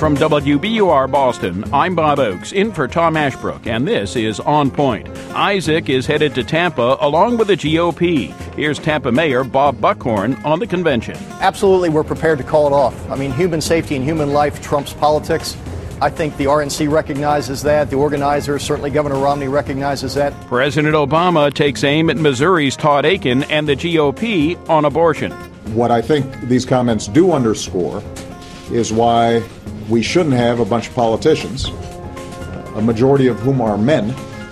From WBUR Boston, I'm Bob Oakes, in for Tom Ashbrook, and this is On Point. Isaac is headed to Tampa along with the GOP. Here's Tampa Mayor Bob Buckhorn on the convention. Absolutely, we're prepared to call it off. I mean, human safety and human life trumps politics. I think the RNC recognizes that. The organizers, certainly Governor Romney, recognizes that. President Obama takes aim at Missouri's Todd Akin and the GOP on abortion. What I think these comments do underscore is why we shouldn't have a bunch of politicians, a majority of whom are men,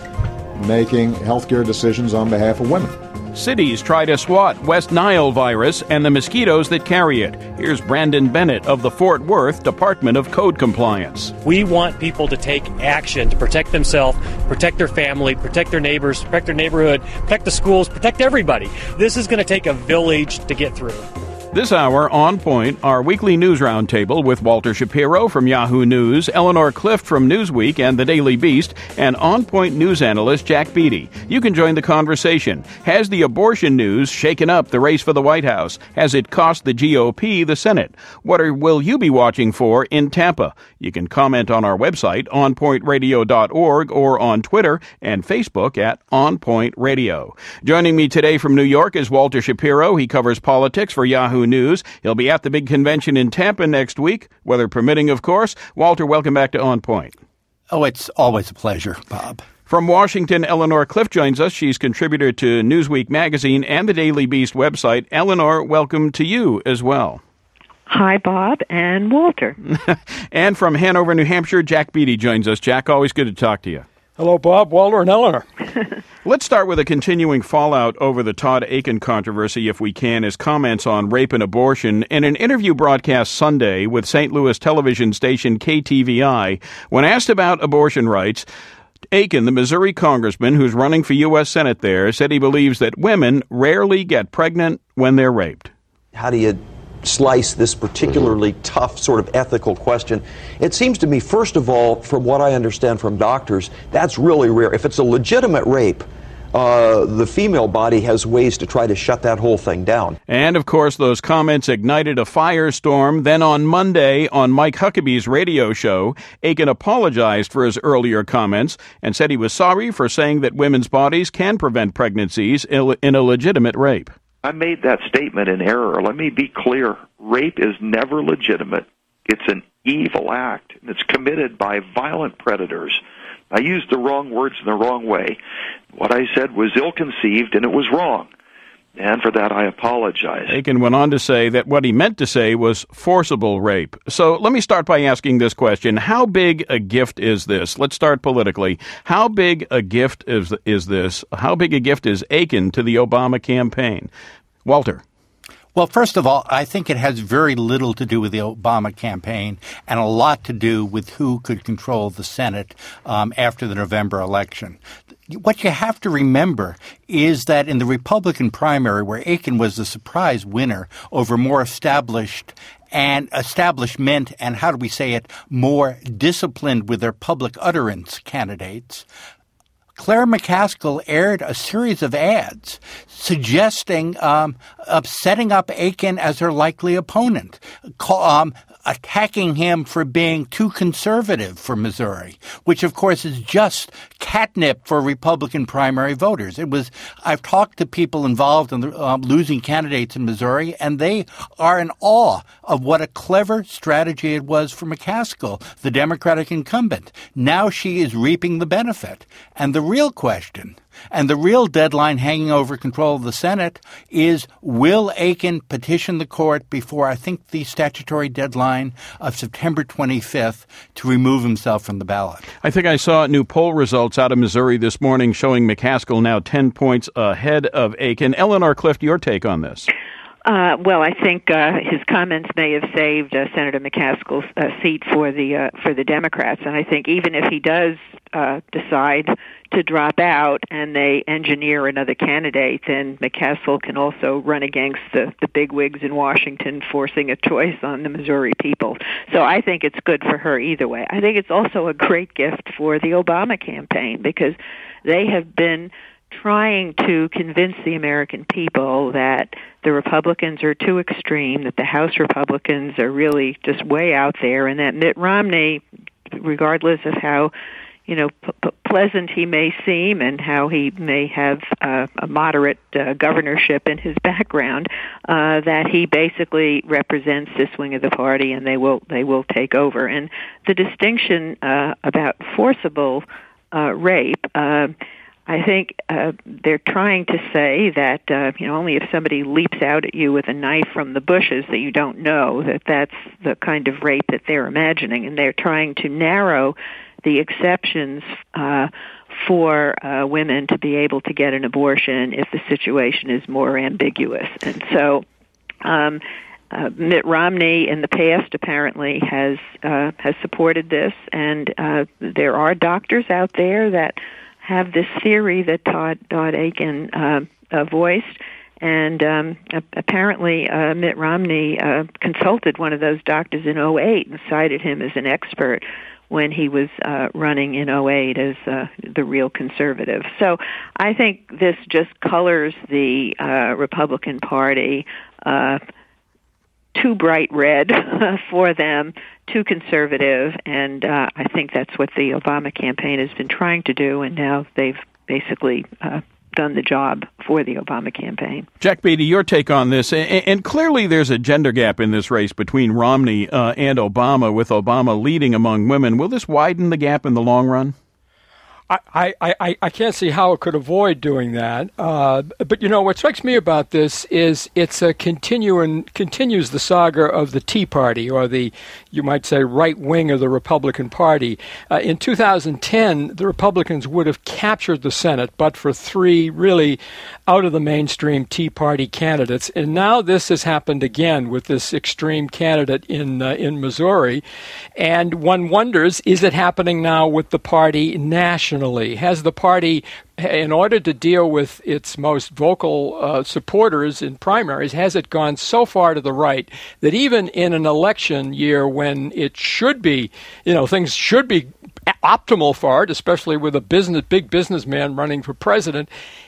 making healthcare decisions on behalf of women. Cities try to swat West Nile virus and the mosquitoes that carry it. Here's Brandon Bennett of the Fort Worth Department of Code Compliance. We want people to take action to protect themselves, protect their family, protect their neighbors, protect their neighborhood, protect the schools, protect everybody. This is going to take a village to get through. This hour, On Point, our weekly news roundtable with Walter Shapiro from Yahoo News, Eleanor Clift from Newsweek and the Daily Beast, and On Point news analyst Jack Beatty. You can join the conversation. Has the abortion news shaken up the race for the White House? Has it cost the GOP the Senate? What will you be watching for in Tampa? You can comment on our website, onpointradio.org, or on Twitter and Facebook at On Point Radio. Joining me today from New York is Walter Shapiro. He covers politics for Yahoo News. He'll be at the big convention in Tampa next week, weather permitting, of course. Walter, welcome back to On Point. Oh, it's always a pleasure, Bob. From Washington, Eleanor Clift joins us. She's contributor to Newsweek magazine and the Daily Beast website. Eleanor, welcome to you as well. Hi, Bob and Walter. And from Hanover, New Hampshire, Jack Beatty joins us. Jack, always good to talk to you. Hello, Bob, Walter, and Eleanor. Let's start with a continuing fallout over the Todd Akin controversy, if we can, his comments on rape and abortion. In an interview broadcast Sunday with St. Louis television station KTVI, when asked about abortion rights, Akin, the Missouri congressman who's running for U.S. Senate there, said he believes that women rarely get pregnant when they're raped. How do you slice this particularly tough sort of ethical question? It seems to me, first of all, from what I understand from doctors, that's really rare. If it's a legitimate rape, the female body has ways to try to shut that whole thing down. And, of course, those comments ignited a firestorm. Then on Monday, on Mike Huckabee's radio show, Akin apologized for his earlier comments and said he was sorry for saying that women's bodies can prevent pregnancies in a legitimate rape. I made that statement in error. Let me be clear. Rape is never legitimate. It's an evil act, and it's committed by violent predators. I used the wrong words in the wrong way. What I said was ill-conceived, and it was wrong. And for that, I apologize. Akin went on to say that what he meant to say was forcible rape. So let me start by asking this question. How big a gift is this? Let's start politically. How big a gift is this? How big a gift is Akin to the Obama campaign? Walter. Well, first of all, I think it has very little to do with the Obama campaign and a lot to do with who could control the Senate after the November election. What you have to remember is that in the Republican primary, where Akin was the surprise winner over more establishment and, how do we say it, more disciplined with their public utterance candidates, Claire McCaskill aired a series of ads suggesting of setting up Akin as her likely opponent, attacking him for being too conservative for Missouri, which, of course, is just catnip for Republican primary voters. I've talked to people involved in losing candidates in Missouri, and they are in awe of what a clever strategy it was for McCaskill, the Democratic incumbent. Now she is reaping the benefit. And the real question, and the real deadline hanging over control of the Senate, is will Akin petition the court before, I think, the statutory deadline of September 25th to remove himself from the ballot? I think I saw new poll results out of Missouri this morning showing McCaskill now 10 points ahead of Akin. Eleanor Clift, your take on this? Well, I think his comments may have saved Senator McCaskill's seat for the Democrats, and I think even if he does decide to drop out and they engineer another candidate, then McCaskill can also run against the bigwigs in Washington, forcing a choice on the Missouri people. So I think it's good for her either way. I think it's also a great gift for the Obama campaign because they have been trying to convince the American people that the Republicans are too extreme, that the House Republicans are really just way out there, and that Mitt Romney, regardless of how pleasant he may seem and how he may have a moderate governorship in his background, that he basically represents this wing of the party, and they will take over. And the distinction about forcible rape, I think they're trying to say that only if somebody leaps out at you with a knife from the bushes that you don't know, that's the kind of rape that they're imagining, and they're trying to narrow the exceptions for women to be able to get an abortion if the situation is more ambiguous. And so Mitt Romney in the past apparently has supported this, and there are doctors out there that have this theory that Todd Akin voiced. And apparently Mitt Romney consulted one of those doctors in 2008 and cited him as an expert when he was running in 2008 as the real conservative. So I think this just colors the Republican Party too bright red for them, too conservative, and I think that's what the Obama campaign has been trying to do, and now they've basically done the job for the Obama campaign. Jack Beatty, your take on this, and clearly there's a gender gap in this race between Romney and Obama, with Obama leading among women. Will this widen the gap in the long run? I can't see how it could avoid doing that. But, what strikes me about this is it's a continues the saga of the Tea Party, or you might say, right wing of the Republican Party. In 2010, the Republicans would have captured the Senate, but for three really out-of-the-mainstream Tea Party candidates. And now this has happened again with this extreme candidate in Missouri. And one wonders, is it happening now with the party nationally? Has the party, in order to deal with its most vocal supporters in primaries, has it gone so far to the right that even in an election year when it should be, things should be optimal for it, especially with a big businessman running for president,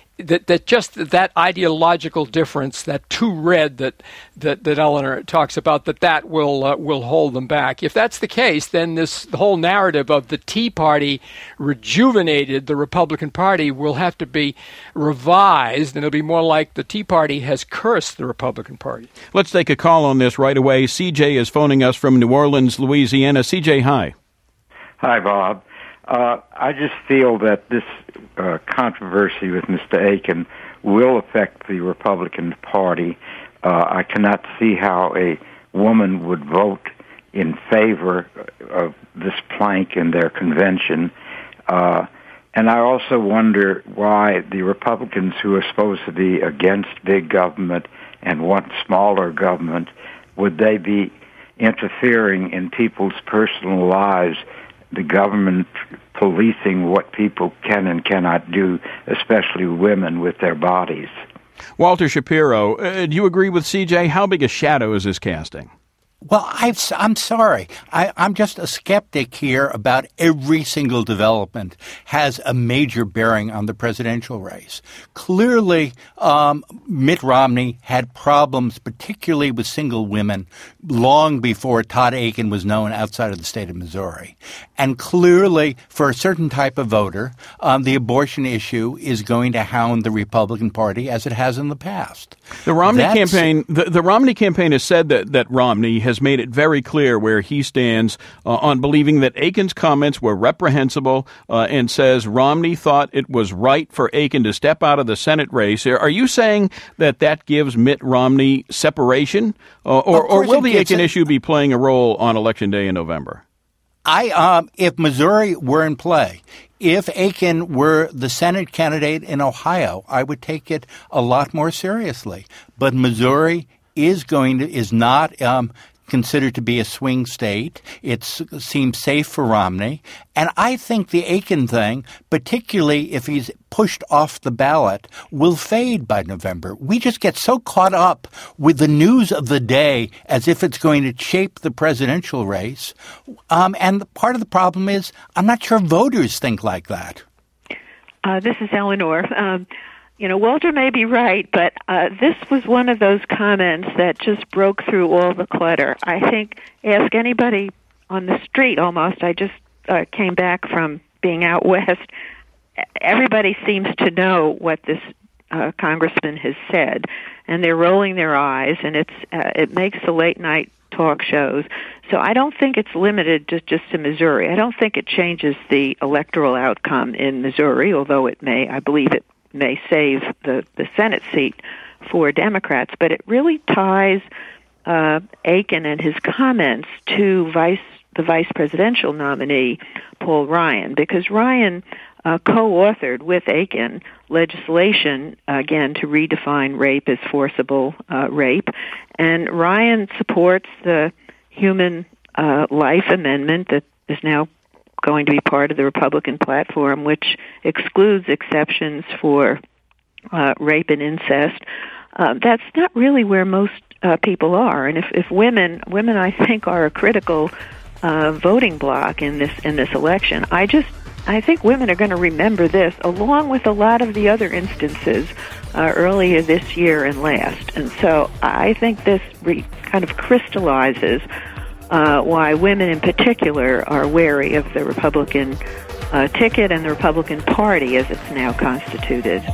that ideological difference, that too red that Eleanor talks about, that will hold them back. If that's the case, then the whole narrative of the Tea Party rejuvenated the Republican Party will have to be revised, and it'll be more like the Tea Party has cursed the Republican Party. Let's take a call on this right away. CJ is phoning us from New Orleans, Louisiana. CJ, hi. Hi, Bob. I just feel that this controversy with Mr. Akin will affect the Republican Party. I cannot see how a woman would vote in favor of this plank in their convention. And I also wonder why the Republicans, who are supposed to be against big government and want smaller government, would they be interfering in people's personal lives, the government policing what people can and cannot do, especially women with their bodies? Walter Shapiro, do you agree with CJ? How big a shadow is this casting? Well, I'm sorry. I'm just a skeptic here about every single development has a major bearing on the presidential race. Clearly, Mitt Romney had problems, particularly with single women, long before Todd Akin was known outside of the state of Missouri. And clearly, for a certain type of voter, the abortion issue is going to hound the Republican Party as it has in the past. The Romney campaign, the Romney campaign has said that Romney has made it very clear where he stands on believing that Akin's comments were reprehensible, and says Romney thought it was right for Akin to step out of the Senate race. Are you saying that gives Mitt Romney separation, or will the Akin issue be playing a role on Election Day in November? If Missouri were in play, if Akin were the Senate candidate in Ohio, I would take it a lot more seriously. But Missouri is not considered to be a swing state. It seems safe for Romney. And I think the Akin thing, particularly if he's pushed off the ballot, will fade by November. We just get so caught up with the news of the day as if it's going to shape the presidential race. And part of the problem is I'm not sure voters think like that. This is Eleanor. Walter may be right, but this was one of those comments that just broke through all the clutter. I think, ask anybody on the street almost. I just came back from being out west. Everybody seems to know what this congressman has said, and they're rolling their eyes, and it makes the late-night talk shows. So I don't think it's limited just to Missouri. I don't think it changes the electoral outcome in Missouri, although I believe it may save the Senate seat for Democrats. But it really ties Akin and his comments to the vice presidential nominee, Paul Ryan, because Ryan co-authored with Akin legislation, again, to redefine rape as forcible rape. And Ryan supports the Human Life Amendment that is now going to be part of the Republican platform, which excludes exceptions for rape and incest. That's not really where most people are. And if women, I think, are a critical voting bloc in this election, I think women are going to remember this, along with a lot of the other instances earlier this year and last. And so I think this kind of crystallizes why women in particular are wary of the Republican ticket and the Republican Party as it's now constituted.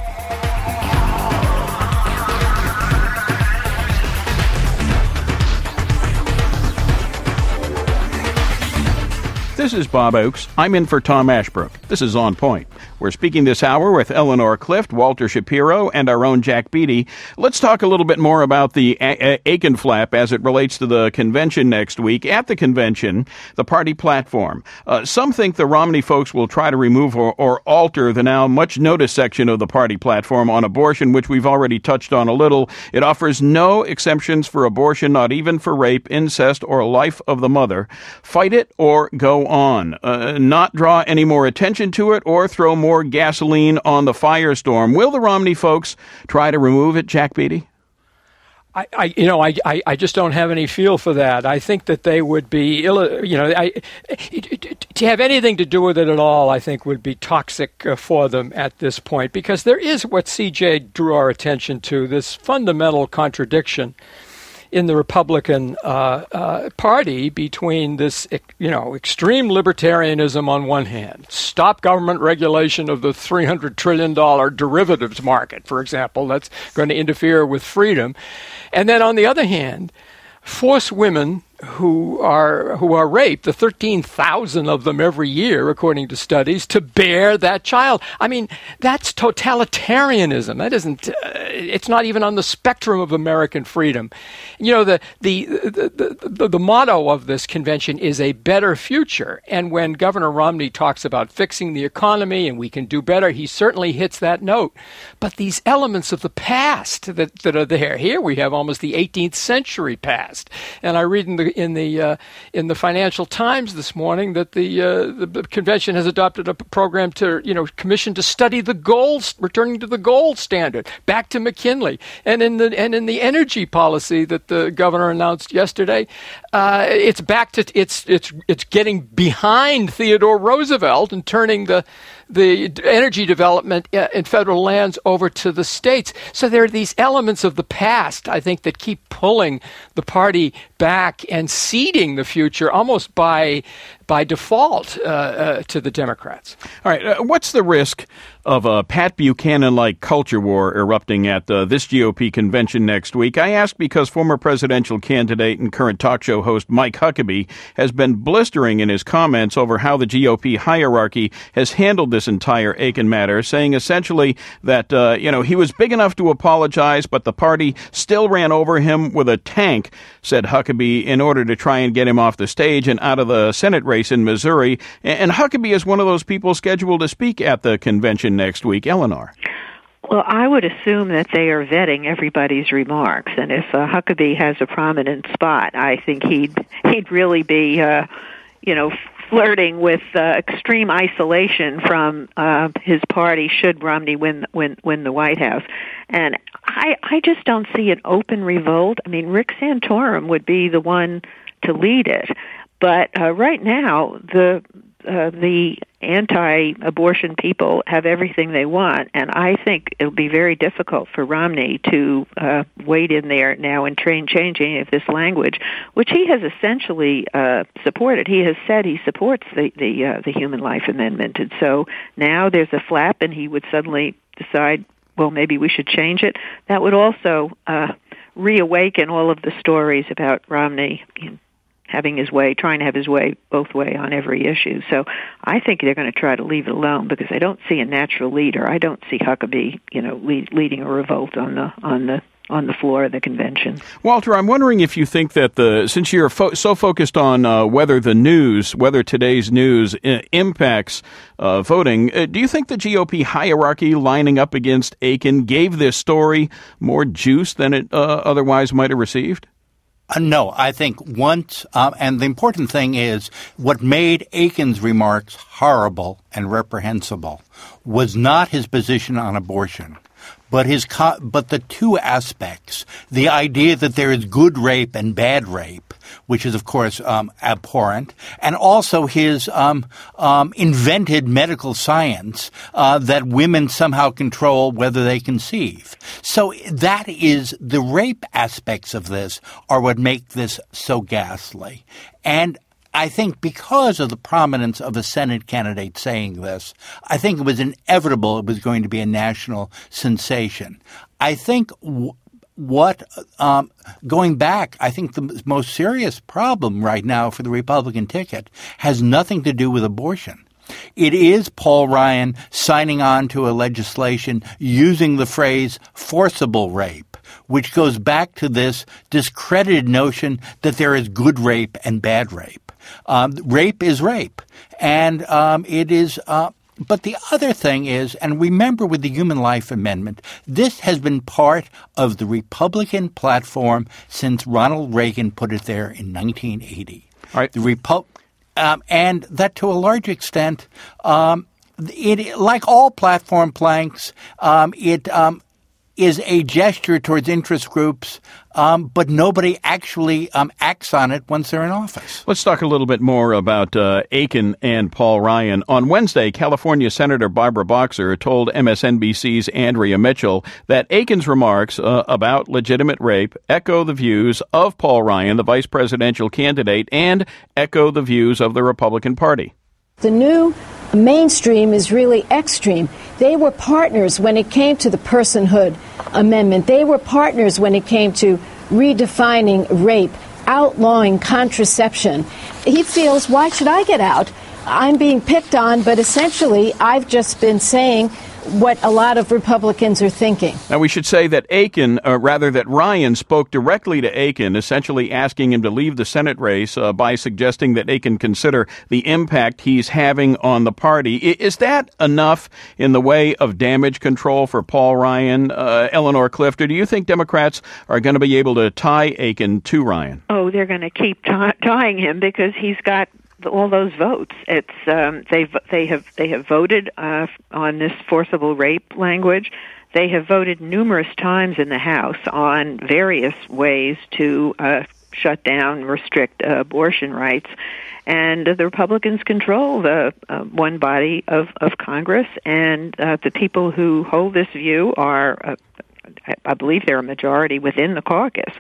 This is Bob Oakes. I'm in for Tom Ashbrook. This is On Point. We're speaking this hour with Eleanor Clift, Walter Shapiro, and our own Jack Beatty. Let's talk a little bit more about the Akin flap as it relates to the convention next week. At the convention, the party platform. Some think the Romney folks will try to remove or alter the now much-noticed section of the party platform on abortion, which we've already touched on a little. It offers no exemptions for abortion, not even for rape, incest, or life of the mother. Fight it or go on. Not draw any more attention to it or throw more gasoline on the firestorm. Will the Romney folks try to remove it, Jack Beatty? I just don't have any feel for that. I think that they would be, to have anything to do with it at all, I think would be toxic for them at this point, because there is what CJ drew our attention to, this fundamental contradiction in the Republican Party between this, extreme libertarianism on one hand, stop government regulation of the $300 trillion derivatives market, for example, that's going to interfere with freedom, and then on the other hand, force women who are raped, the 13,000 of them every year, according to studies, to bear that child. I mean, that's totalitarianism. That isn't. It's not even on the spectrum of American freedom. The motto of this convention is a better future. And when Governor Romney talks about fixing the economy and we can do better, he certainly hits that note. But these elements of the past that are there, here we have almost the 18th century past. And I read in the Financial Times this morning that the convention has adopted a program to commission to study returning to the gold standard, back to McKinley, and in the energy policy that the governor announced yesterday, it's back to it's getting behind Theodore Roosevelt and turning the energy development in federal lands over to the states. So there are these elements of the past, I think, that keep pulling the party back and ceding the future almost by default to the Democrats. All right. What's the risk of a Pat Buchanan-like culture war erupting at this GOP convention next week? I ask because former presidential candidate and current talk show host Mike Huckabee has been blistering in his comments over how the GOP hierarchy has handled this entire Akin matter, saying essentially that, he was big enough to apologize, but the party still ran over him with a tank, said Huckabee, in order to try and get him off the stage and out of the Senate race in Missouri. And Huckabee is one of those people scheduled to speak at the convention next week. Eleanor. Well, I would assume that they are vetting everybody's remarks, and if Huckabee has a prominent spot, I think he'd really be, flirting with extreme isolation from his party should Romney win the White House. And I just don't see an open revolt. I mean, Rick Santorum would be the one to lead it, but right now the anti-abortion people have everything they want, and I think it'll be very difficult for Romney to wade in there now and change any of this language, which he has essentially supported. He has said he supports the Human Life Amendment, and so now there's a flap, and he would suddenly decide, well, maybe we should change it. That would also reawaken all of the stories about Romney having his way, trying to have his way both way on every issue. So I think they're going to try to leave it alone because I don't see a natural leader. I don't see Huckabee, leading a revolt on the floor of the convention. Walter, I'm wondering if you think that since you're so focused on whether today's news impacts voting, do you think the GOP hierarchy lining up against Akin gave this story more juice than it otherwise might have received? No, I think once, and the important thing is what made Akin's remarks horrible and reprehensible was not his position on abortion, but the two aspects, the idea that there is good rape and bad rape, which is, of course, abhorrent, and also his invented medical science that women somehow control whether they conceive. So that is the rape aspects of this are what make this so ghastly. And I think because of the prominence of a Senate candidate saying this, I think it was inevitable it was going to be a national sensation. I think going back, I think the most serious problem right now for the Republican ticket has nothing to do with abortion. It is Paul Ryan signing on to a legislation using the phrase forcible rape, which goes back to this discredited notion that there is good rape and bad rape. Rape is rape, and it is but the other thing is, and remember with the Human Life Amendment, this has been part of the Republican platform since Ronald Reagan put it there in 1980. All right. And that to a large extent, it like all platform planks, it is a gesture towards interest groups, but nobody actually acts on it once they're in office. Let's talk a little bit more about Akin and Paul Ryan. On Wednesday, California Senator Barbara Boxer told MSNBC's Andrea Mitchell that Akin's remarks about legitimate rape echo the views of Paul Ryan, the vice presidential candidate, and echo the views of the Republican Party. The new mainstream is really extreme. They were partners when it came to the personhood amendment. They were partners when it came to redefining rape, outlawing contraception. He feels, why should I get out? I'm being picked on, but essentially I've just been saying what a lot of Republicans are thinking. Now, we should say that that Ryan spoke directly to Akin, essentially asking him to leave the Senate race by suggesting that Akin consider the impact he's having on the party. Is that enough in the way of damage control for Paul Ryan, Eleanor Clift, or do you think Democrats are going to be able to tie Akin to Ryan? Oh, they're going to keep tying him because he's got all those votes. It's they have voted on this forcible rape language. They have voted numerous times in the House on various ways to shut down, restrict abortion rights, and the Republicans control the one body of Congress, and the people who hold this view are, I believe, they're a majority within the caucus.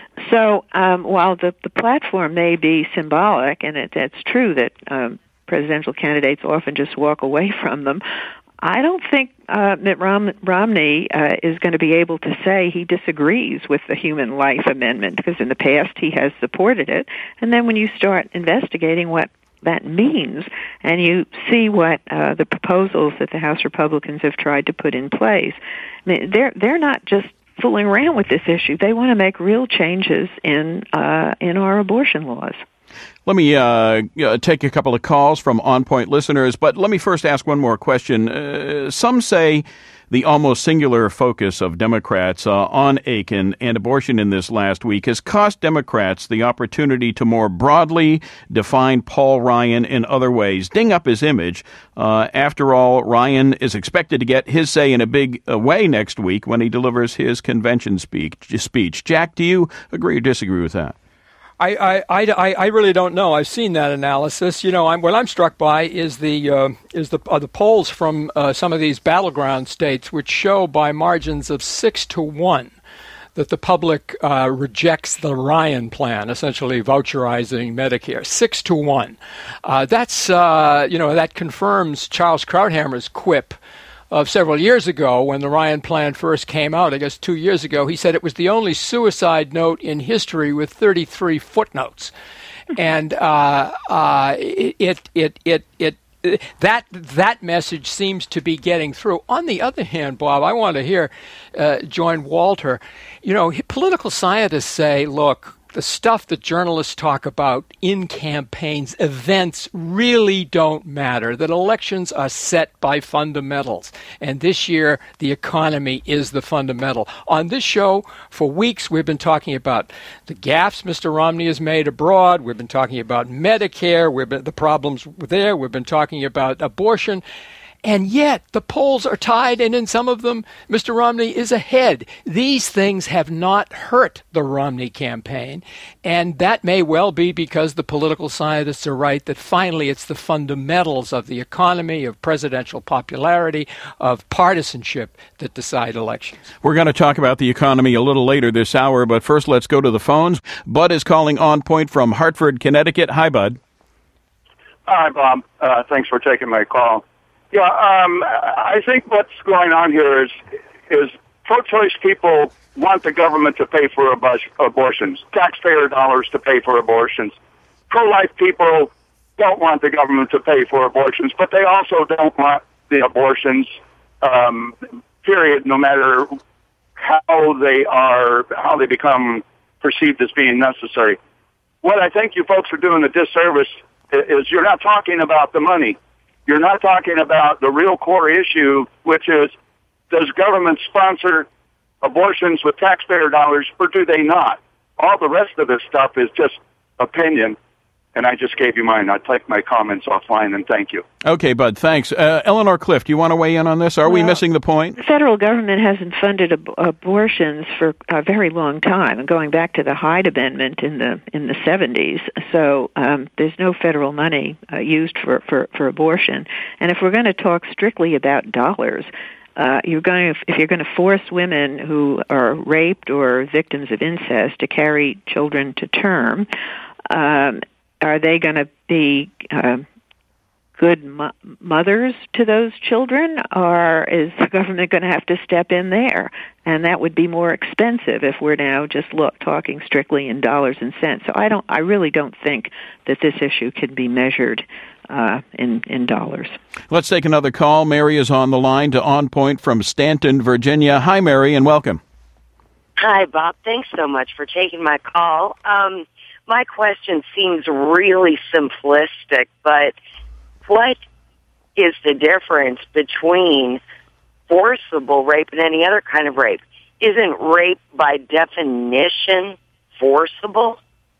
So while the platform may be symbolic, and it's true that presidential candidates often just walk away from them, I don't think Mitt Romney is going to be able to say he disagrees with the Human Life Amendment, because in the past he has supported it. And then when you start investigating what that means, and you see what the proposals that the House Republicans have tried to put in place, I mean, they're not just fooling around with this issue. They want to make real changes in our abortion laws. Let me take a couple of calls from On Point listeners, but let me first ask one more question. Some say the almost singular focus of Democrats on Akin and abortion in this last week has cost Democrats the opportunity to more broadly define Paul Ryan in other ways, ding up his image. After all, Ryan is expected to get his say in a big way next week when he delivers his convention speech. Jack, do you agree or disagree with that? I really don't know. I've seen that analysis. You know, what I'm struck by is the polls from some of these battleground states, which show by margins of 6-1 that the public rejects the Ryan plan, essentially voucherizing Medicare, 6-1. That's that confirms Charles Krauthammer's quip of several years ago when the Ryan plan first came out. I guess 2 years ago, he said it was the only suicide note in history with 33 footnotes, and that message seems to be getting through. On the other hand, Bob, I want to join Walter. You know, political scientists say, look, the stuff that journalists talk about in campaigns, events really don't matter, that elections are set by fundamentals. And this year, the economy is the fundamental. On this show, for weeks, we've been talking about the gaffes Mr. Romney has made abroad. We've been talking about Medicare, the problems there. We've been talking about abortion. And yet, the polls are tied, and in some of them, Mr. Romney is ahead. These things have not hurt the Romney campaign, and that may well be because the political scientists are right that finally it's the fundamentals of the economy, of presidential popularity, of partisanship that decide elections. We're going to talk about the economy a little later this hour, but first let's go to the phones. Bud is calling On Point from Hartford, Connecticut. Hi, Bud. Hi, Bob. Thanks for taking my call. Yeah, I think what's going on here is pro-choice people want the government to pay for abortions, taxpayer dollars to pay for abortions. Pro-life people don't want the government to pay for abortions, but they also don't want the abortions, period, no matter how they become perceived as being necessary. What I think you folks are doing a disservice is you're not talking about the money. You're not talking about the real core issue, which is, does government sponsor abortions with taxpayer dollars, or do they not? All the rest of this stuff is just opinion, and I just gave you mine. I'll take my comments offline, and thank you. Okay, Bud, thanks. Eleanor Clift, do you want to weigh in on this? Are we missing the point? The federal government hasn't funded abortions for a very long time, going back to the Hyde Amendment in the 70s. So there's no federal money used for abortion. And if we're going to talk strictly about dollars, if you're going to force women who are raped or victims of incest to carry children to term, are they going to be good mothers to those children, or is the government going to have to step in there? And that would be more expensive if we're now just talking strictly in dollars and cents. So I really don't think that this issue can be measured in dollars. Let's take another call. Mary is on the line to On Point from Stanton, Virginia. Hi, Mary, and welcome. Hi, Bob. Thanks so much for taking my call. My question seems really simplistic, but what is the difference between forcible rape and any other kind of rape? Isn't rape by definition forcible?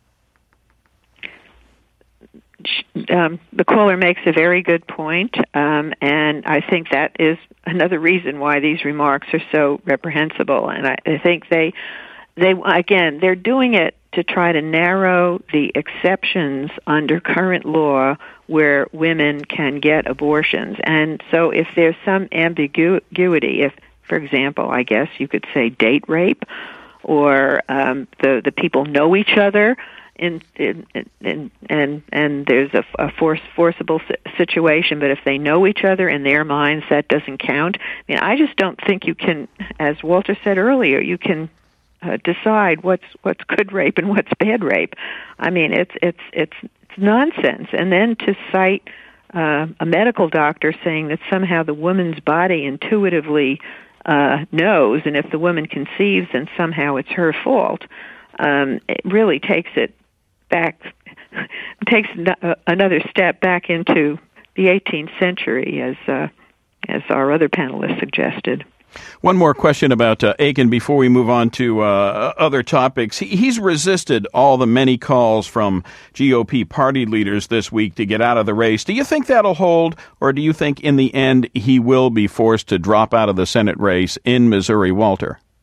The caller makes a very good point, and I think that is another reason why these remarks are so reprehensible. And I think they're doing it to try to narrow the exceptions under current law where women can get abortions. And so if there's some ambiguity, if, for example, I guess you could say date rape, or the people know each other, and there's a forcible situation, but if they know each other in their minds, that doesn't count. I mean, I just don't think you can, as Walter said earlier, you can decide what's good rape and what's bad rape. I mean, it's nonsense. And then to cite a medical doctor saying that somehow the woman's body intuitively knows, and if the woman conceives, then somehow it's her fault. It really takes it back, takes another step back into the 18th century, as our other panelists suggested. One more question about Akin before we move on to other topics. He's resisted all the many calls from GOP party leaders this week to get out of the race. Do you think that'll hold, or do you think in the end he will be forced to drop out of the Senate race in Missouri, Walter?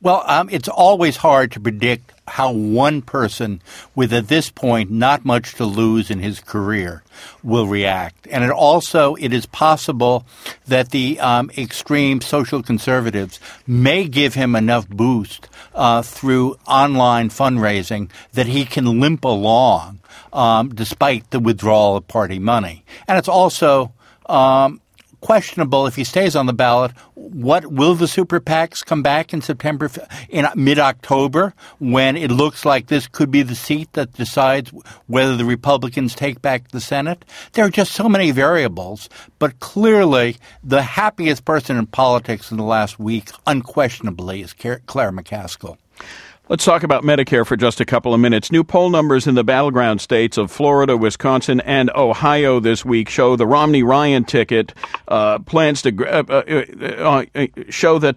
Well, it's always hard to predict how one person with, at this point, not much to lose in his career will react. And it is possible that the extreme social conservatives may give him enough boost through online fundraising that he can limp along despite the withdrawal of party money. And it's also questionable if he stays on the ballot. What will the super PACs come back in mid-October, when it looks like this could be the seat that decides whether the Republicans take back the Senate? There are just so many variables, but clearly the happiest person in politics in the last week, unquestionably, is Claire McCaskill. Let's talk about Medicare for just a couple of minutes. New poll numbers in the battleground states of Florida, Wisconsin, and Ohio this week show the Romney-Ryan ticket plans to show that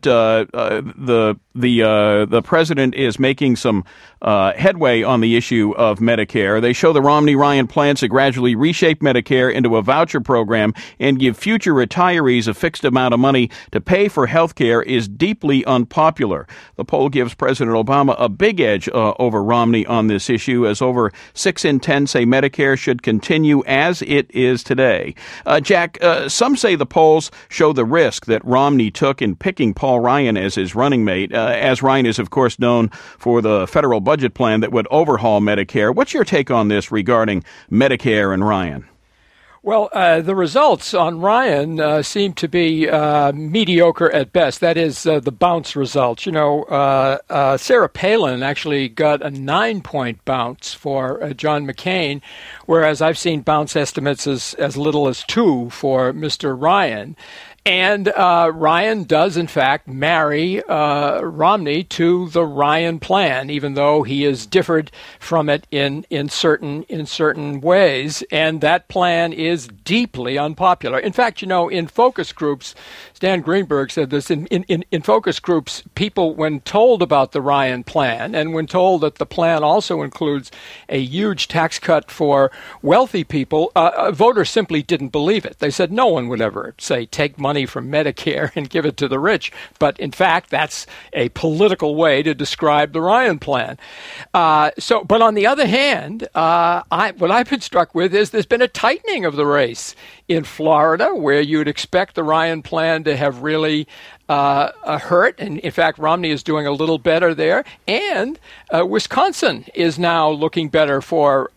the president is making some headway on the issue of Medicare. They show the Romney-Ryan plans to gradually reshape Medicare into a voucher program and give future retirees a fixed amount of money to pay for health care is deeply unpopular. The poll gives President Obama a big edge over Romney on this issue, as over 6 in 10 say Medicare should continue as it is today. Jack, some say the polls show the risk that Romney took in picking Paul Ryan as his running mate, as Ryan is, of course, known for the federal budget plan that would overhaul Medicare. What's your take on this regarding Medicare and Ryan? Well, the results on Ryan seem to be mediocre at best. That is, the bounce results. You know, Sarah Palin actually got a 9-point bounce for John McCain, whereas I've seen bounce estimates as little as 2 for Mr. Ryan. And Ryan does, in fact, marry Romney to the Ryan plan, even though he has differed from it in certain ways. And that plan is deeply unpopular. In fact, you know, in focus groups, Stan Greenberg said this, in focus groups, people, when told about the Ryan plan and when told that the plan also includes a huge tax cut for wealthy people, voters simply didn't believe it. They said no one would ever say take money from Medicare and give it to the rich. But in fact, that's a political way to describe the Ryan plan. But on the other hand, what I've been struck with is there's been a tightening of the race in Florida, where you'd expect the Ryan plan to have really hurt. And in fact, Romney is doing a little better there. And Wisconsin is now looking better for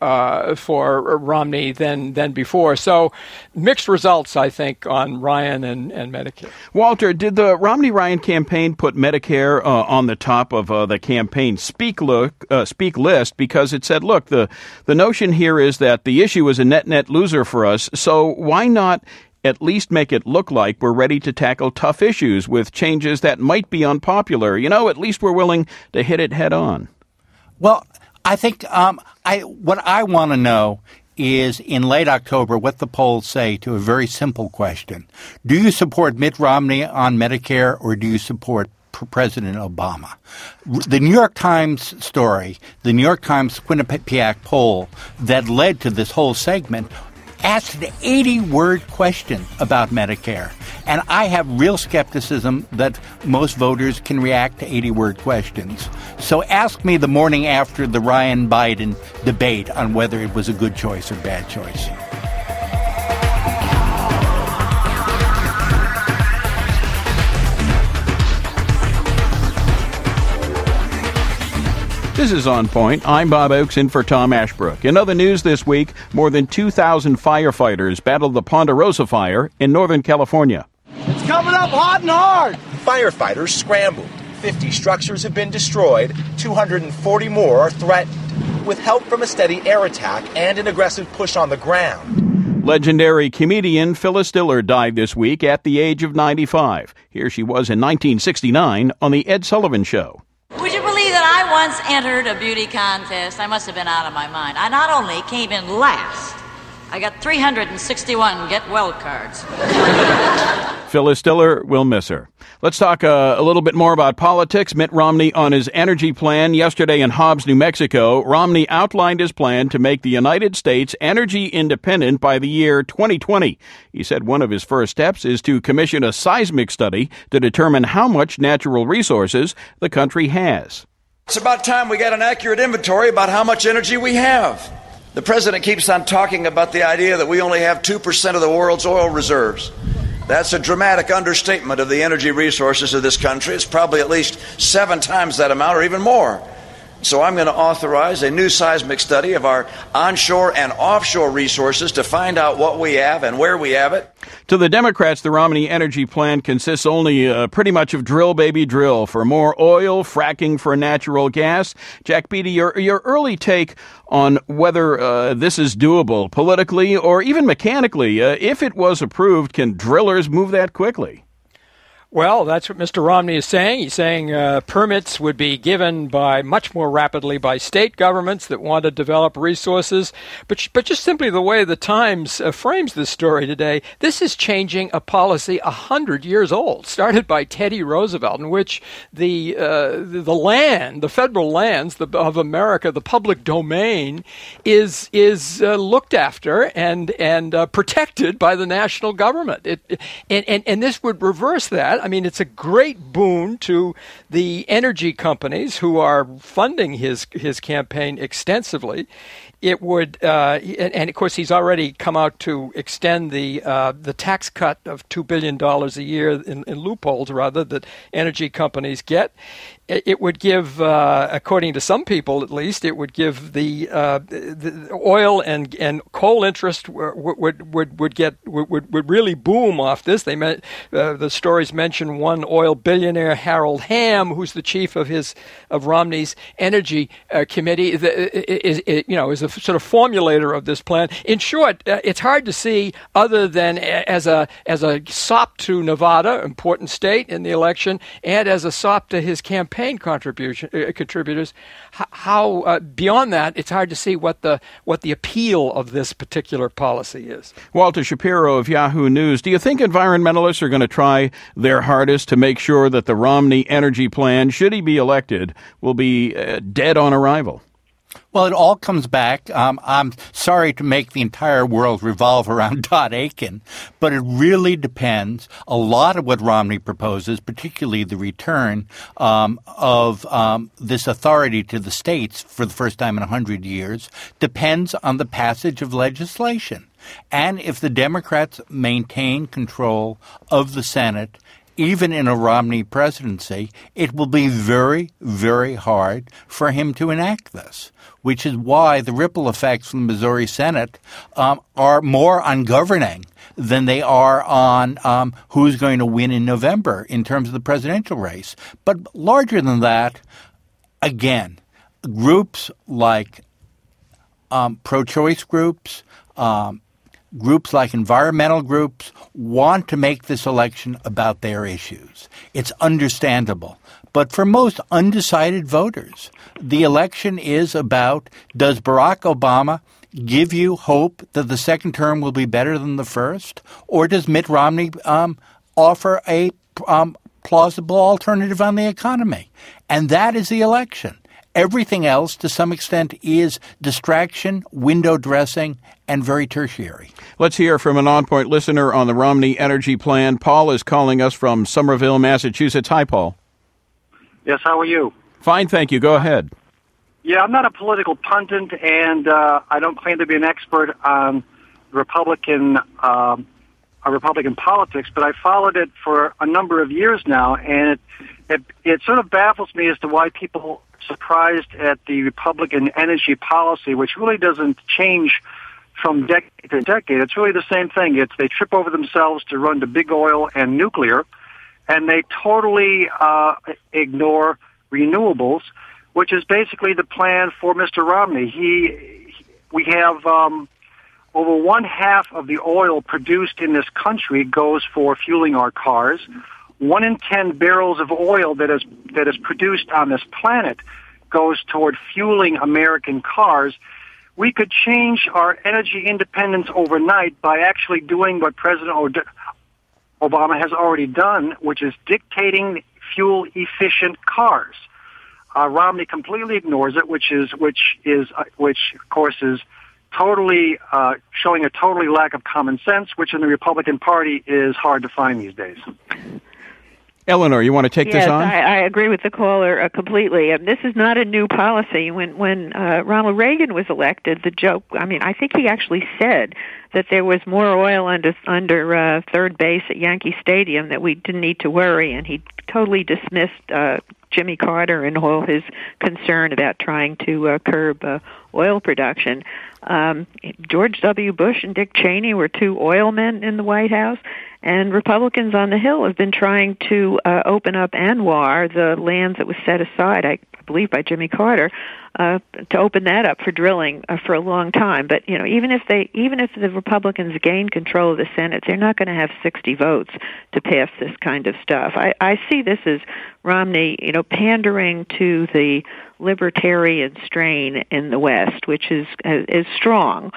Romney than before. So mixed results, I think, on Ryan and Medicare. Walter, did the Romney-Ryan campaign put Medicare on the top of the campaign speak list, because it said, look, the notion here is that the issue is a net loser for us, so why not at least make it look like we're ready to tackle tough issues with changes that might be unpopular? You know, at least we're willing to hit it head on. Well, I think what I want to know is in late October what the polls say to a very simple question. Do you support Mitt Romney on Medicare, or do you support President Obama? The New York Times story, the New York Times Quinnipiac poll that led to this whole segment asked an 80-word question about Medicare. And I have real skepticism that most voters can react to 80-word questions. So ask me the morning after the Ryan-Biden debate on whether it was a good choice or bad choice. This is On Point. I'm Bob Oakes in for Tom Ashbrook. In other news this week, more than 2,000 firefighters battled the Ponderosa fire in Northern California. It's coming up hot and hard. Firefighters scrambled. 50 structures have been destroyed. 240 more are threatened. With help from a steady air attack and an aggressive push on the ground. Legendary comedian Phyllis Diller died this week at the age of 95. Here she was in 1969 on The Ed Sullivan Show. Would you believe that I once entered a beauty contest? I must have been out of my mind. I not only came in last, I got 361 get well cards. Phyllis Diller will miss her. Let's talk a little bit more about politics. Mitt Romney on his energy plan. Yesterday in Hobbs, New Mexico, Romney outlined his plan to make the United States energy independent by the year 2020. He said one of his first steps is to commission a seismic study to determine how much natural resources the country has. It's about time we got an accurate inventory about how much energy we have. The president keeps on talking about the idea that we only have 2% of the world's oil reserves. That's a dramatic understatement of the energy resources of this country. It's probably at least 7 times that amount or even more. So I'm going to authorize a new seismic study of our onshore and offshore resources to find out what we have and where we have it. To the Democrats, the Romney energy plan consists only pretty much of drill, baby, drill for more oil, fracking for natural gas. Jack Beatty, your early take on whether this is doable politically or even mechanically. If it was approved, can drillers move that quickly? Well, that's what Mr. Romney is saying. He's saying permits would be given much more rapidly by state governments that want to develop resources. But just simply the way the Times frames this story today, this is changing a policy 100 years old, started by Teddy Roosevelt, in which the federal lands of America, the public domain, is looked after and protected by the national government. And this would reverse that. I mean, it's a great boon to the energy companies who are funding his campaign extensively. It would, and of course, he's already come out to extend the tax cut of $2 billion a year in loopholes, rather, that energy companies get. It would give, according to some people at least, it would give the oil and coal interest would really boom off this. The stories mention one oil billionaire, Harold Hamm, who's the chief of Romney's energy committee, is a sort of formulator of this plan. In short, it's hard to see, other than as a sop to Nevada, important state in the election, and as a sop to his campaign contributors, how beyond that, it's hard to see what the appeal of this particular policy is. Walter Shapiro of Yahoo News, do you think environmentalists are going to try their hardest to make sure that the Romney energy plan, should he be elected, will be dead on arrival? Well, it all comes back. I'm sorry to make the entire world revolve around Todd Akin, but it really depends. A lot of what Romney proposes, particularly the return of this authority to the states for the first time in 100 years, depends on the passage of legislation. And if the Democrats maintain control of the Senate, even in a Romney presidency, it will be very, very hard for him to enact this, which is why the ripple effects from the Missouri Senate are more on governing than they are on who's going to win in November in terms of the presidential race. But larger than that, again, groups like pro-choice groups, groups like environmental groups want to make this election about their issues. It's understandable. But for most undecided voters, the election is about, does Barack Obama give you hope that the second term will be better than the first? Or does Mitt Romney offer a plausible alternative on the economy? And that is the election. Everything else, to some extent, is distraction, window dressing, and very tertiary. Let's hear from an on-point listener on the Romney energy plan. Paul is calling us from Somerville, Massachusetts. Hi, Paul. Yes, how are you? Fine, thank you. Go ahead. Yeah, I'm not a political pundit, and I don't claim to be an expert on Republican politics, but I followed it for a number of years now, and it sort of baffles me as to why people are surprised at the Republican energy policy, which really doesn't change from decade to decade. It's really the same thing. They trip over themselves to run to big oil and nuclear, and they totally ignore renewables, which is basically the plan for Mr. Romney. We have over 1/2 of the oil produced in this country goes for fueling our cars. 1 in 10 barrels of oil that is produced on this planet goes toward fueling American cars. We could change our energy independence overnight by actually doing what President Obama has already done, which is dictating fuel-efficient cars. Romney completely ignores it, which of course is totally showing a totally lack of common sense, which in the Republican Party is hard to find these days. Eleanor, you want to take this on? Yes, I agree with the caller completely. This is not a new policy. When Ronald Reagan was elected, the joke, I think he actually said that there was more oil under third base at Yankee Stadium, that we didn't need to worry, and he totally dismissed Jimmy Carter and all his concern about trying to curb oil production. George W. Bush and Dick Cheney were two oil men in the White House, and Republicans on the Hill have been trying to open up ANWR, the lands that was set aside, I believe, by Jimmy Carter, to open that up for drilling for a long time. But even if the Republicans gain control of the Senate, they're not going to have 60 votes to pass this kind of stuff. I see this as Romney, pandering to the libertarian strain in the West, which is strong.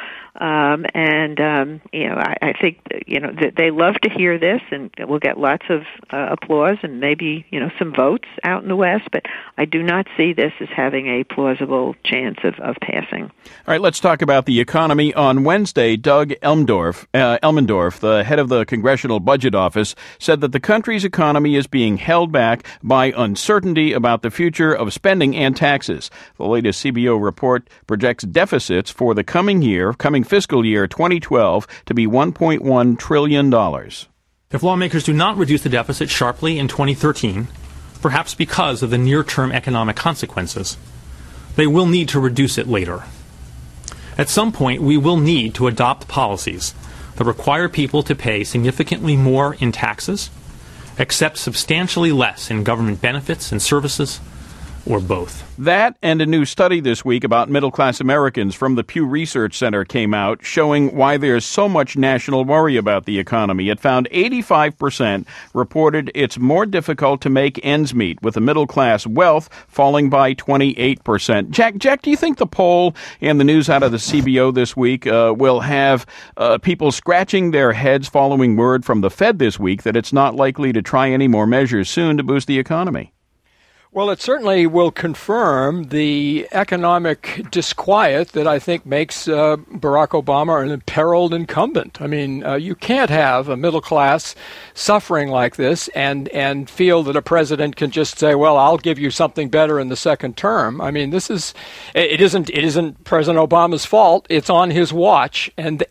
I think that they love to hear this, and we'll get lots of applause and maybe some votes out in the West. But I do not see this as having a plausible chance of passing. All right, let's talk about the economy. On Wednesday, Doug Elmendorf, the head of the Congressional Budget Office, said that the country's economy is being held back by uncertainty about the future of spending and taxes. The latest CBO report projects deficits for the coming fiscal year 2012 to be $1.1 trillion. If lawmakers do not reduce the deficit sharply in 2013, perhaps because of the near-term economic consequences, they will need to reduce it later. At some point, we will need to adopt policies that require people to pay significantly more in taxes, accept substantially less in government benefits and services, or both. That and a new study this week about middle-class Americans from the Pew Research Center came out, showing why there's so much national worry about the economy. It found 85% reported it's more difficult to make ends meet, with the middle-class wealth falling by 28%. Jack, do you think the poll and the news out of the CBO this week will have people scratching their heads following word from the Fed this week that it's not likely to try any more measures soon to boost the economy? Well, it certainly will confirm the economic disquiet that I think makes Barack Obama an imperiled incumbent. You can't have a middle class suffering like this and feel that a president can just say, "Well, I'll give you something better in the second term." It isn't President Obama's fault. It's on his watch, and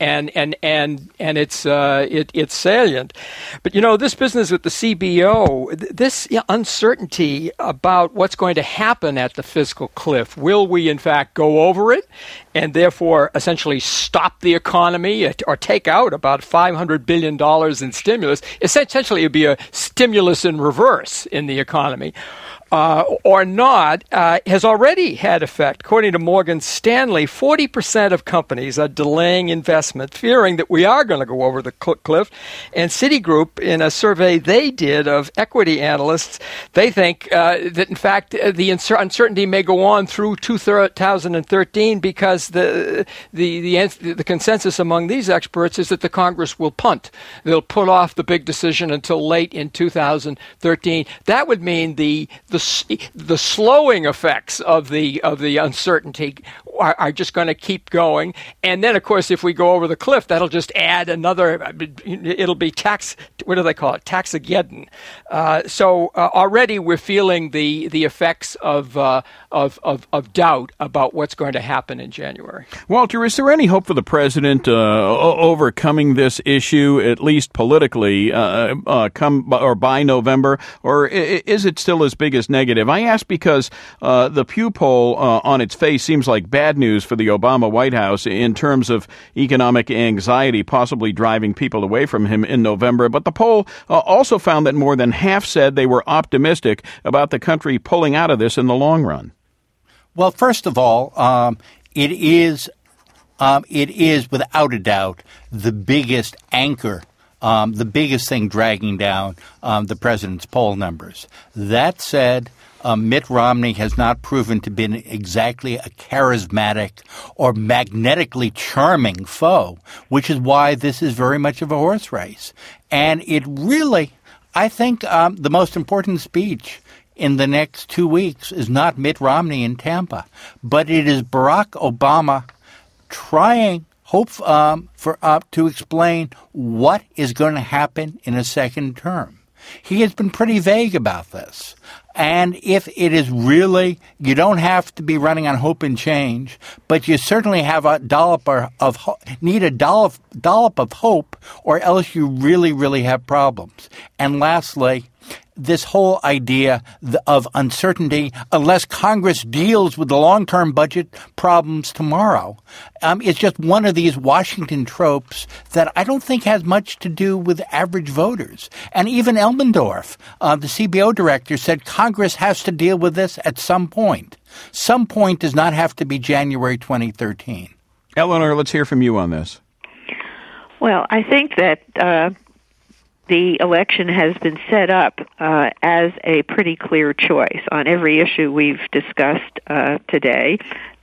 it's salient. But this business with the CBO, this uncertainty about what's going to happen at the fiscal cliff. Will we, in fact, go over it and therefore essentially stop the economy or take out about $500 billion in stimulus? Essentially, it would be a stimulus in reverse in the economy. Or not, has already had effect. According to Morgan Stanley, 40% of companies are delaying investment, fearing that we are going to go over the cliff. And Citigroup, in a survey they did of equity analysts, they think that, in fact, the uncertainty may go on through 2013 because the consensus among these experts is that the Congress will punt. They'll put off the big decision until late in 2013. That would mean the slowing effects of the uncertainty are just going to keep going. And then, of course, if we go over the cliff, that'll just add another, it'll be tax, what do they call it? Taxageddon. So already we're feeling the effects of doubt about what's going to happen in January. Walter, is there any hope for the president overcoming this issue, at least politically, by November? Or is it still as big as negative? I ask because the Pew poll on its face seems like bad news for the Obama White House in terms of economic anxiety possibly driving people away from him in November. But the poll also found that more than half said they were optimistic about the country pulling out of this in the long run. Well, first of all, it is without a doubt the biggest anchor the biggest thing dragging down the president's poll numbers. That said, Mitt Romney has not proven to be exactly a charismatic or magnetically charming foe, which is why this is very much of a horse race. And it really, I think the most important speech in the next 2 weeks is not Mitt Romney in Tampa, but it is Barack Obama trying to explain what is going to happen in a second term. He has been pretty vague about this. And if it is really, you don't have to be running on hope and change, but you certainly have need a dollop of hope, or else you really, really have problems. And lastly, this whole idea of uncertainty, unless Congress deals with the long-term budget problems tomorrow, is just one of these Washington tropes that I don't think has much to do with average voters. And even Elmendorf, the CBO director, said Congress has to deal with this at some point. Some point does not have to be January 2013. Eleanor, let's hear from you on this. Well, I think that the election has been set up as a pretty clear choice on every issue we've discussed today.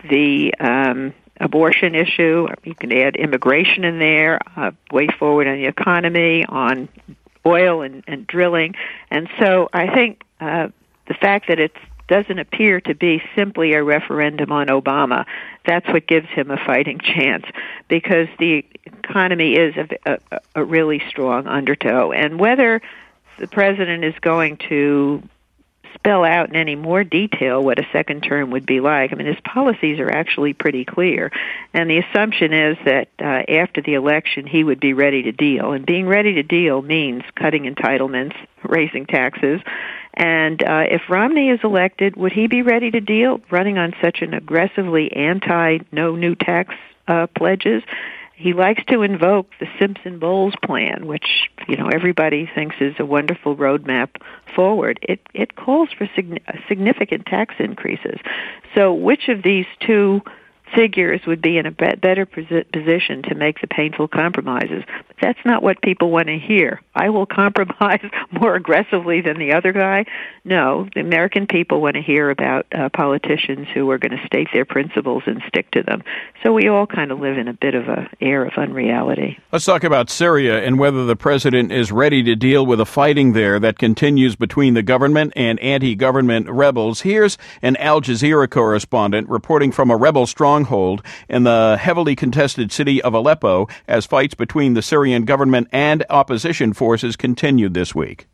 The abortion issue, you can add immigration in there, way forward on the economy, on oil and drilling. And so I think the fact that it doesn't appear to be simply a referendum on Obama, that's what gives him a fighting chance, because the economy is a really strong undertow. And whether the president is going to spell out in any more detail what a second term would be like, I mean, his policies are actually pretty clear. And the assumption is that after the election, he would be ready to deal. And being ready to deal means cutting entitlements, raising taxes. And if Romney is elected, would he be ready to deal, running on such an aggressively no new tax pledges? He likes to invoke the Simpson-Bowles plan, which, everybody thinks is a wonderful roadmap forward. It calls for significant tax increases. So which of these two figures would be in a better position to make the painful compromises? But that's not what people want to hear. I will compromise more aggressively than the other guy. No, the American people want to hear about politicians who are going to state their principles and stick to them. So we all kind of live in a bit of an air of unreality. Let's talk about Syria and whether the president is ready to deal with the fighting there that continues between the government and anti-government rebels. Here's an Al Jazeera correspondent reporting from a rebel stronghold in the heavily contested city of Aleppo as fights between the Syrian government and opposition forces continued this week.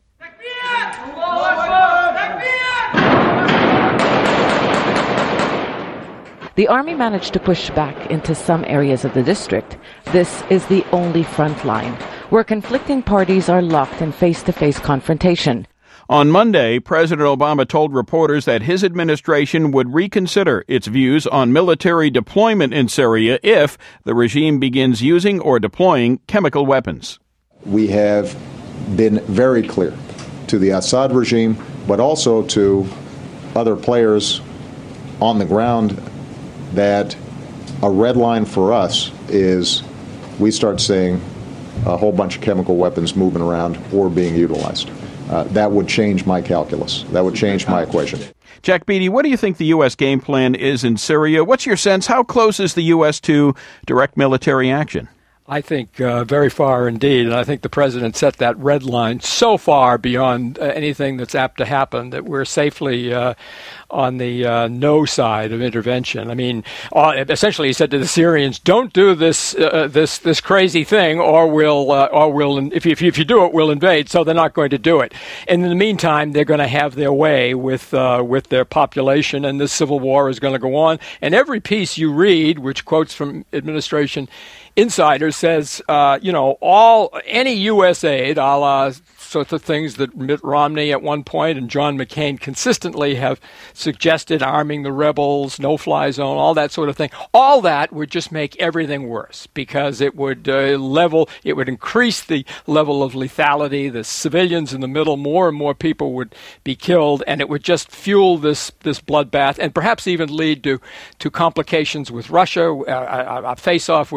The army managed to push back into some areas of the district. This is the only front line, where conflicting parties are locked in face-to-face confrontation. On Monday, President Obama told reporters that his administration would reconsider its views on military deployment in Syria if the regime begins using or deploying chemical weapons. We have been very clear to the Assad regime, but also to other players on the ground, that a red line for us is we start seeing a whole bunch of chemical weapons moving around or being utilized. That would change my calculus. That would change my equation. Jack Beatty, what do you think the U.S. game plan is in Syria? What's your sense? How close is the U.S. to direct military action? I think very far indeed, and I think the president set that red line so far beyond anything that's apt to happen that we're safely on the no side of intervention. I mean, essentially, he said to the Syrians, "Don't do this this crazy thing, or we'll if you do it, we'll invade." So they're not going to do it. And in the meantime, they're going to have their way with their population, and this civil war is going to go on. And every piece you read, which quotes from administration insiders, says, any U.S. aid, a la sorts of things that Mitt Romney at one point and John McCain consistently have suggested, arming the rebels, no-fly zone, all that sort of thing. All that would just make everything worse because it would increase the level of lethality. The civilians in the middle, more and more people would be killed, and it would just fuel this bloodbath and perhaps even lead to complications with Russia, a face-off with Iran.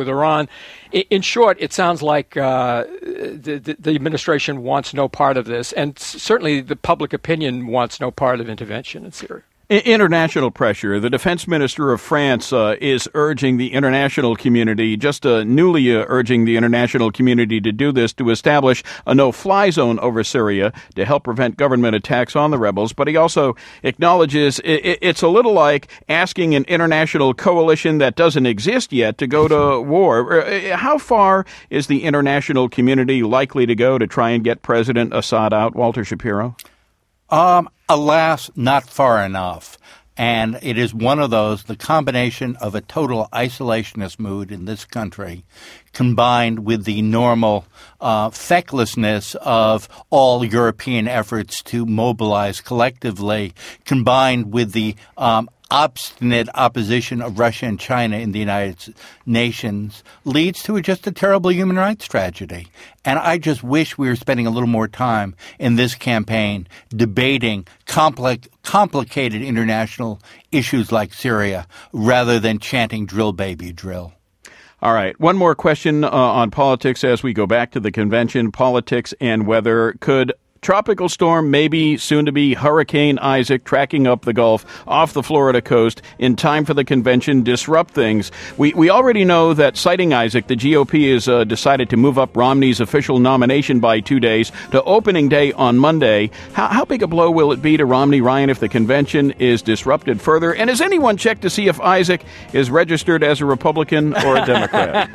on. In short, it sounds like the administration wants no part of this, and certainly the public opinion wants no part of intervention in Syria. International pressure. The defense minister of France is urging the international community, newly urging the international community to do this, to establish a no-fly zone over Syria to help prevent government attacks on the rebels. But he also acknowledges it's a little like asking an international coalition that doesn't exist yet to go to war. How far is the international community likely to go to try and get President Assad out, Walter Shapiro? Alas, not far enough. And it is one of those, the combination of a total isolationist mood in this country combined with the normal fecklessness of all European efforts to mobilize collectively, combined with the obstinate opposition of Russia and China in the United Nations, leads to just a terrible human rights tragedy. And I just wish we were spending a little more time in this campaign debating complicated international issues like Syria rather than chanting drill, baby, drill. All right. One more question on politics as we go back to the convention. Politics and weather. Could tropical storm, maybe soon-to-be Hurricane Isaac, tracking up the Gulf off the Florida coast in time for the convention, disrupt things? We already know that citing Isaac, the GOP has decided to move up Romney's official nomination by 2 days to opening day on Monday. How big a blow will it be to Romney, Ryan, if the convention is disrupted further? And has anyone checked to see if Isaac is registered as a Republican or a Democrat?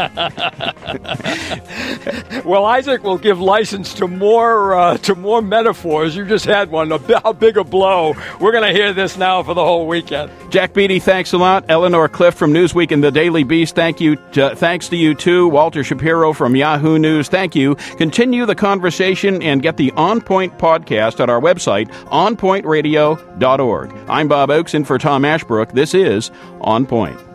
Well, Isaac will give license to more metaphors. You just had one. How big a blow. We're going to hear this now for the whole weekend. Jack Beatty, thanks a lot. Eleanor Clift from Newsweek and the Daily Beast, thank you. Thanks to you, too. Walter Shapiro from Yahoo News, thank you. Continue the conversation and get the On Point podcast at our website, onpointradio.org. I'm Bob Oakes in for Tom Ashbrook. This is On Point.